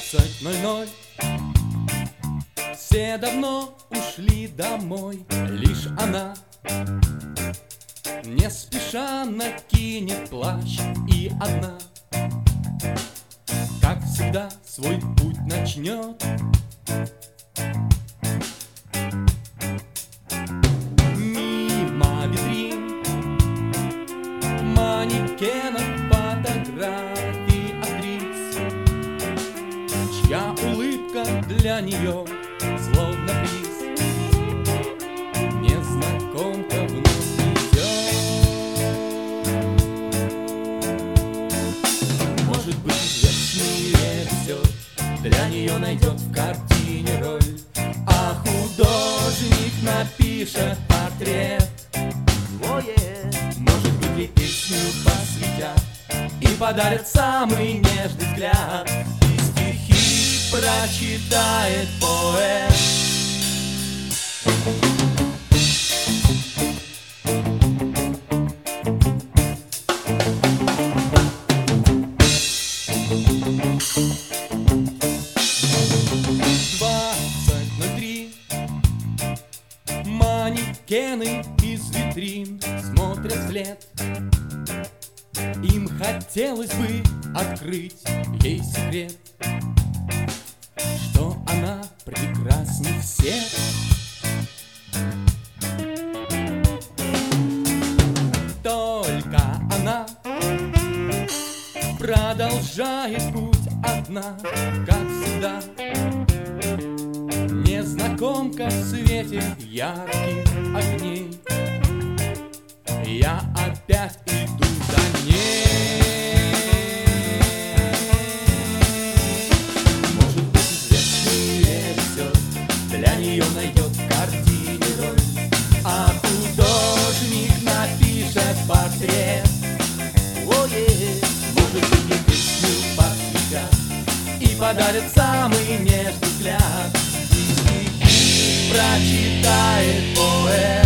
20:00. Все давно ушли домой, лишь она не спеша накинет плащ и одна, как всегда, свой путь начнет. Мимо витрин, манекенов, фотографий актрис, чья улыбка для нее словно приз. Незнакомка вновь идет. Может быть, известный режиссер для нее найдет в картине роль, а художник напишет портрет. Может быть, ей песню посвятят и подарят самый нежный взгляд, и стихи прочитает поэт. Манекены из витрин смотрят вслед. Им хотелось бы открыть ей секрет, что она прекрасней всех. Только она продолжает путь одна, как всегда. Незнакомка в свете ярких огней. Я опять иду за ней. Может быть, известный режиссер для нее найдет в картине роль, а художник напишет портрет. Может быть, ей песню посвятят и подарят самый нежный взгляд, прочитает поэт.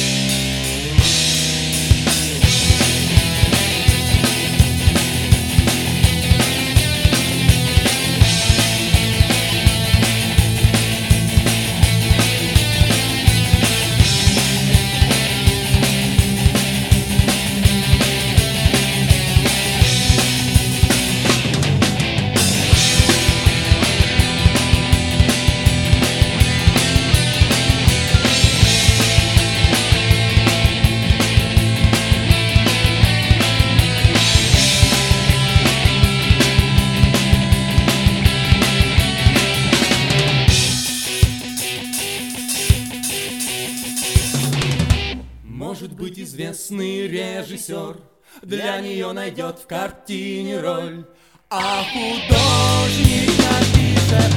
Может быть, известный режиссер для нее найдет в картине роль, а художник напишет